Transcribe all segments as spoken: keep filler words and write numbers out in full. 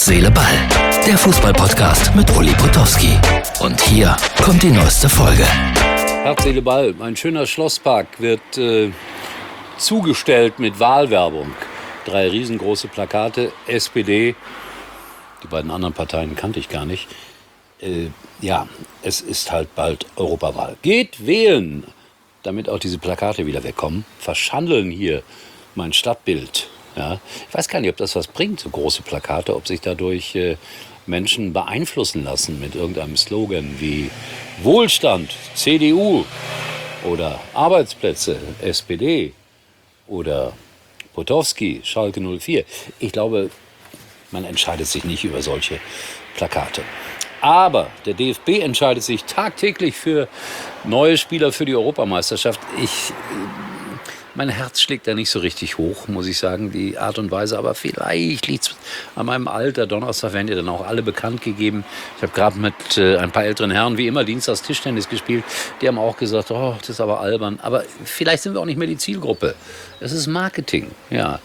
Herz, Seele, Ball. Der Fußball-Podcast mit Uli Potowski. Und hier kommt die neueste Folge. Herz, Seele, Ball. Ein schöner Schlosspark wird äh, zugestellt mit Wahlwerbung. Drei riesengroße Plakate, S P D. Die beiden anderen Parteien kannte ich gar nicht. Äh, ja, es ist halt bald Europawahl. Geht wählen, damit auch diese Plakate wieder wegkommen. Verschandeln hier mein Stadtbild. Ja. Ich weiß gar nicht, ob das was bringt, so große Plakate, ob sich dadurch äh, Menschen beeinflussen lassen mit irgendeinem Slogan wie Wohlstand, C D U oder Arbeitsplätze, S P D oder Potowski, Schalke null vier. Ich glaube, man entscheidet sich nicht über solche Plakate. Aber der D F B entscheidet sich tagtäglich für neue Spieler für die Europameisterschaft. Ich, mein Herz schlägt da nicht so richtig hoch, muss ich sagen, die Art und Weise. Aber vielleicht liegt es an meinem Alter. Donnerstag werden ja dann auch alle bekannt gegeben. Ich habe gerade mit äh, ein paar älteren Herren, wie immer, dienstags Tischtennis gespielt. Die haben auch gesagt, oh, das ist aber albern. Aber vielleicht sind wir auch nicht mehr die Zielgruppe. Es ist Marketing, ja.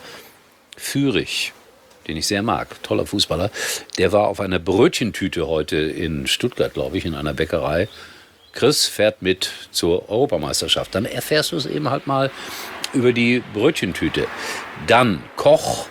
Führig, den ich sehr mag, toller Fußballer, der war auf einer Brötchentüte heute in Stuttgart, glaube ich, in einer Bäckerei. Chris fährt mit zur Europameisterschaft. Dann erfährst du es eben halt mal über die Brötchentüte. Dann Koch,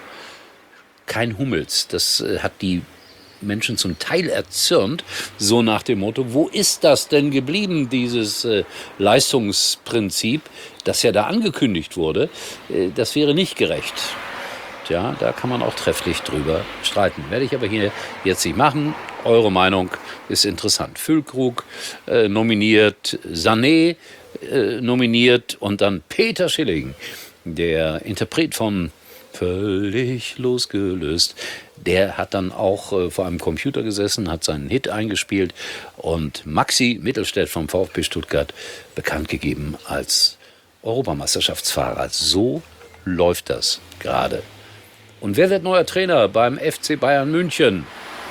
kein Hummels. Das äh, hat die Menschen zum Teil erzürnt, so nach dem Motto, wo ist das denn geblieben, dieses äh, Leistungsprinzip, das ja da angekündigt wurde? Äh, das wäre nicht gerecht. Ja, da kann man auch trefflich drüber streiten. Werde ich aber hier jetzt nicht machen. Eure Meinung ist interessant. Füllkrug äh, nominiert, Sané äh, nominiert und dann Peter Schilling, der Interpret von Völlig losgelöst. Der hat dann auch äh, vor einem Computer gesessen, hat seinen Hit eingespielt und Maxi Mittelstädt vom VfB Stuttgart bekannt gegeben als Europameisterschaftsfahrer. So läuft das gerade. Und wer wird neuer Trainer beim F C Bayern München?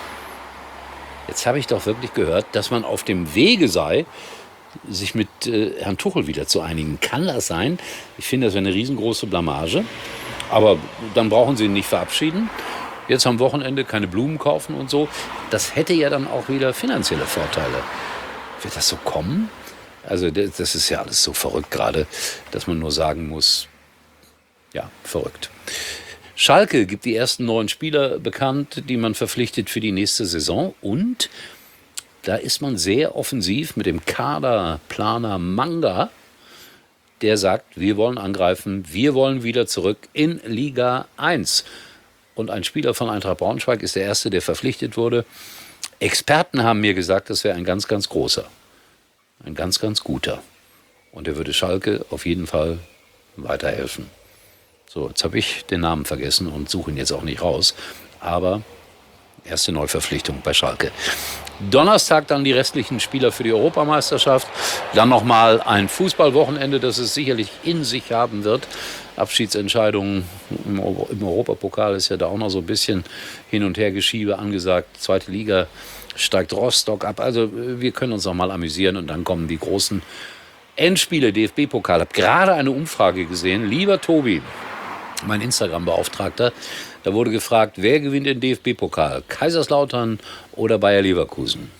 Jetzt habe ich doch wirklich gehört, dass man auf dem Wege sei, sich mit äh, Herrn Tuchel wieder zu einigen. Kann das sein? Ich finde, das wäre eine riesengroße Blamage. Aber dann brauchen sie ihn nicht verabschieden. Jetzt am Wochenende keine Blumen kaufen und so. Das hätte ja dann auch wieder finanzielle Vorteile. Wird das so kommen? Also das ist ja alles so verrückt gerade, dass man nur sagen muss, ja, verrückt. Schalke gibt die ersten neun Spieler bekannt, die man verpflichtet für die nächste Saison. Und da ist man sehr offensiv mit dem Kaderplaner Manga, der sagt, wir wollen angreifen, wir wollen wieder zurück in Liga eins. Und ein Spieler von Eintracht Braunschweig ist der erste, der verpflichtet wurde. Experten haben mir gesagt, das wäre ein ganz, ganz großer, ein ganz, ganz guter. Und er würde Schalke auf jeden Fall weiterhelfen. So, jetzt habe ich den Namen vergessen und suche ihn jetzt auch nicht raus. Aber erste Neuverpflichtung bei Schalke. Donnerstag dann die restlichen Spieler für die Europameisterschaft. Dann nochmal ein Fußballwochenende, das es sicherlich in sich haben wird. Abschiedsentscheidungen im, im Europapokal ist ja da auch noch so ein bisschen Hin- und Hergeschiebe angesagt. Zweite Liga steigt Rostock ab. Also wir können uns noch mal amüsieren und dann kommen die großen Endspiele, D F B-Pokal. Ich habe gerade eine Umfrage gesehen. Lieber Tobi, mein Instagram-Beauftragter, da wurde gefragt, wer gewinnt den D F B-Pokal? Kaiserslautern oder Bayer Leverkusen?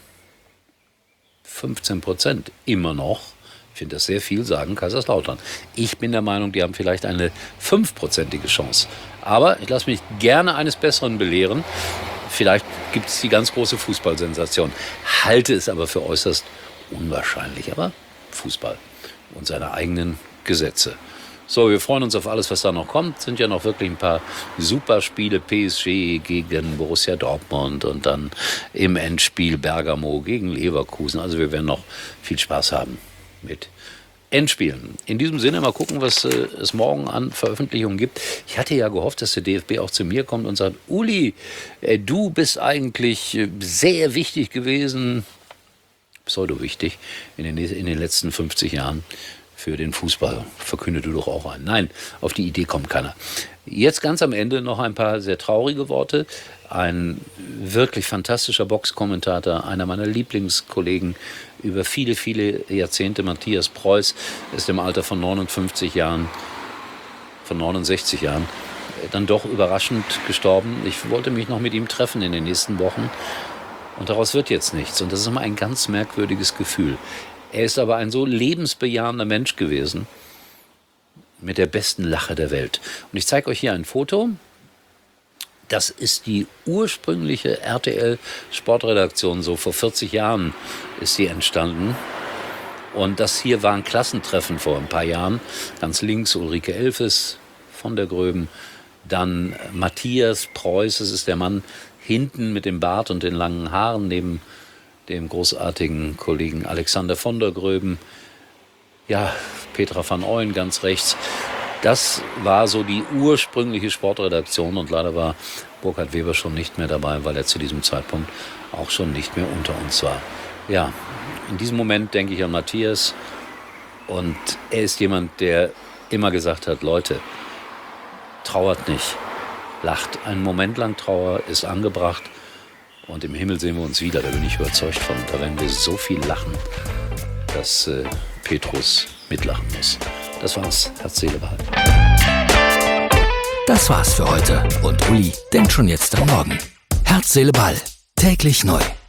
fünfzehn Prozent immer noch. Ich finde das sehr viel, sagen Kaiserslautern. Ich bin der Meinung, die haben vielleicht eine fünfprozentige Chance. Aber ich lasse mich gerne eines Besseren belehren. Vielleicht gibt es die ganz große Fußballsensation. Halte es aber für äußerst unwahrscheinlich. Aber Fußball und seine eigenen Gesetze. So, wir freuen uns auf alles, was da noch kommt. Sind ja noch wirklich ein paar super Spiele. P S G gegen Borussia Dortmund und dann im Endspiel Bergamo gegen Leverkusen. Also wir werden noch viel Spaß haben mit Endspielen. In diesem Sinne mal gucken, was äh, es morgen an Veröffentlichungen gibt. Ich hatte ja gehofft, dass der D F B auch zu mir kommt und sagt, Uli, äh, du bist eigentlich äh, sehr wichtig gewesen, pseudo wichtig, in den, in den letzten fünfzig Jahren. Für den Fußball. Verkünde du doch auch einen. Nein, auf die Idee kommt keiner. Jetzt ganz am Ende noch ein paar sehr traurige Worte. Ein wirklich fantastischer Boxkommentator, einer meiner Lieblingskollegen über viele, viele Jahrzehnte, Matthias Preuß, ist im Alter von neunundfünfzig Jahren, von neunundsechzig Jahren, dann doch überraschend gestorben. Ich wollte mich noch mit ihm treffen in den nächsten Wochen und daraus wird jetzt nichts. Und das ist immer ein ganz merkwürdiges Gefühl. Er ist aber ein so lebensbejahender Mensch gewesen, mit der besten Lache der Welt. Und ich zeige euch hier ein Foto. Das ist die ursprüngliche R T L-Sportredaktion. So vor vierzig Jahren ist sie entstanden. Und das hier war ein Klassentreffen vor ein paar Jahren. Ganz links Ulrike Elfes von der Gröben. Dann Matthias Preuß, das ist der Mann hinten mit dem Bart und den langen Haaren, neben dem großartigen Kollegen Alexander von der Gröben. Ja, Petra van Ooyen ganz rechts. Das war so die ursprüngliche Sportredaktion und leider war Burkhard Weber schon nicht mehr dabei, weil er zu diesem Zeitpunkt auch schon nicht mehr unter uns war. Ja, in diesem Moment denke ich an Matthias und er ist jemand, der immer gesagt hat, Leute, trauert nicht, lacht. Einen Moment lang Trauer ist angebracht und im Himmel sehen wir uns wieder, da bin ich überzeugt von. Da werden wir so viel lachen, dass äh, Petrus mitlachen muss. Das war's. Herz, Seele, Ball. Das war's für heute. Und Uli denkt schon jetzt am Morgen. Herz, Seele, Ball. Täglich neu.